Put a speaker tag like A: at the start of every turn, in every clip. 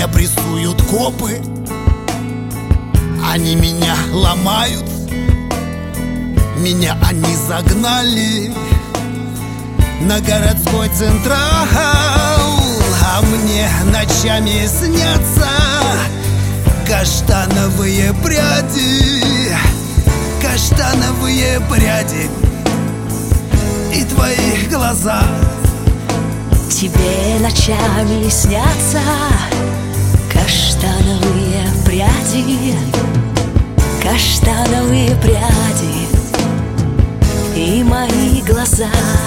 A: Меня прессуют копы, они меня ломают, меня они загнали на городской централ. А мне ночами снятся каштановые пряди, каштановые пряди и твои глаза.
B: Тебе ночами снятся каштановые пряди, каштановые пряди и мои глаза.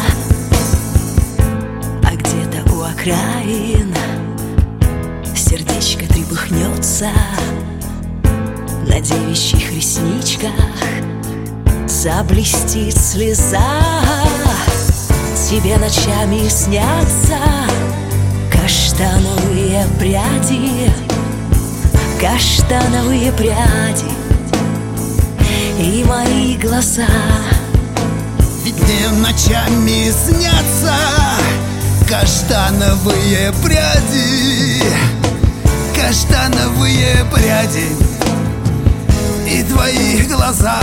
B: А где-то у окраин сердечко трепыхнется, на девичьих ресничках заблестит слеза. Тебе ночами снятся каштановые пряди, каштановые пряди и мои глаза.
A: Ведь мне ночами снятся каштановые пряди, каштановые пряди и твои глаза.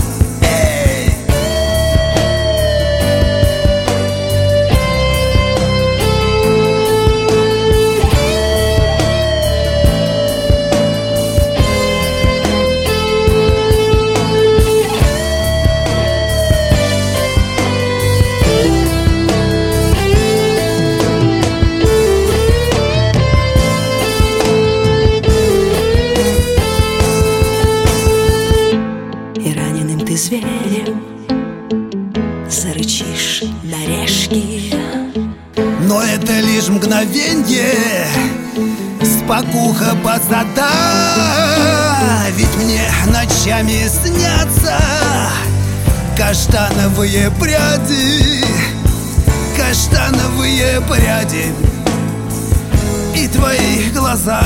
B: Ты зверем зарычишь на решки,
A: но это лишь мгновенье, спокуха пацата. Ведь мне ночами снятся каштановые пряди, каштановые пряди и твои глаза.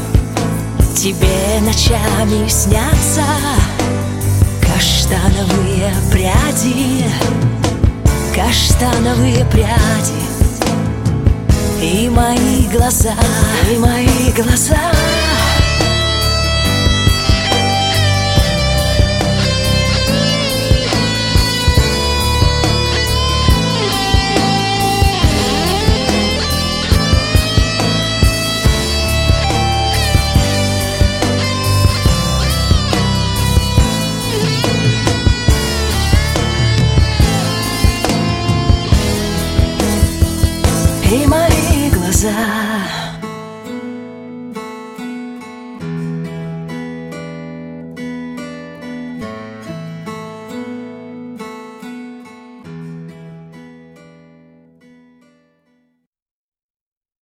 B: Тебе ночами снятся каштановые пряди, каштановые пряди и мои глаза, и мои глаза. И мои глаза.